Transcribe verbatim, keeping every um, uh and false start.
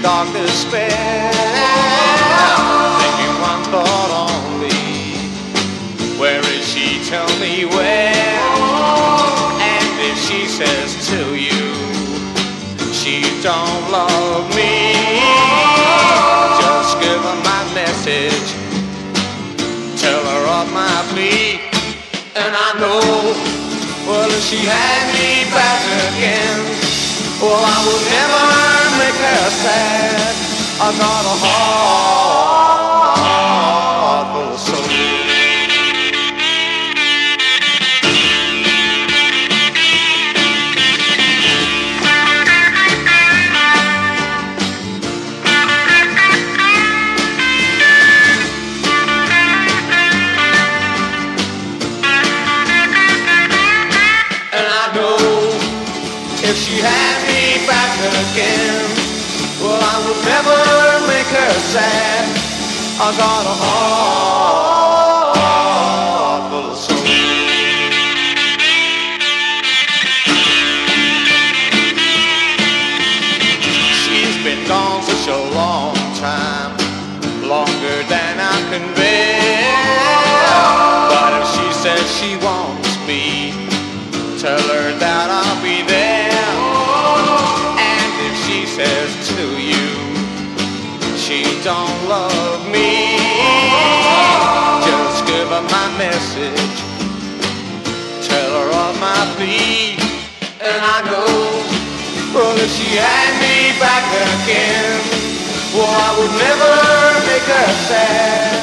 dark despair, thinking one thought only, where is she? Tell me where. And if she says to you she don't love me, just give her my message, tell her of my plea. And I know, well, if she had me back again, well, I would never make her sad. I got a heart full of soul. If she had me back again, well, I would never make her sad. I got a heart full of soul. She's been gone such a long time, longer than I can bear. But if she says she wants me, tell her that I'll be there. Says to you she don't love me, just give her my message, tell her of my plea. And I know, well, if she had me back again, well, I would never make her sad.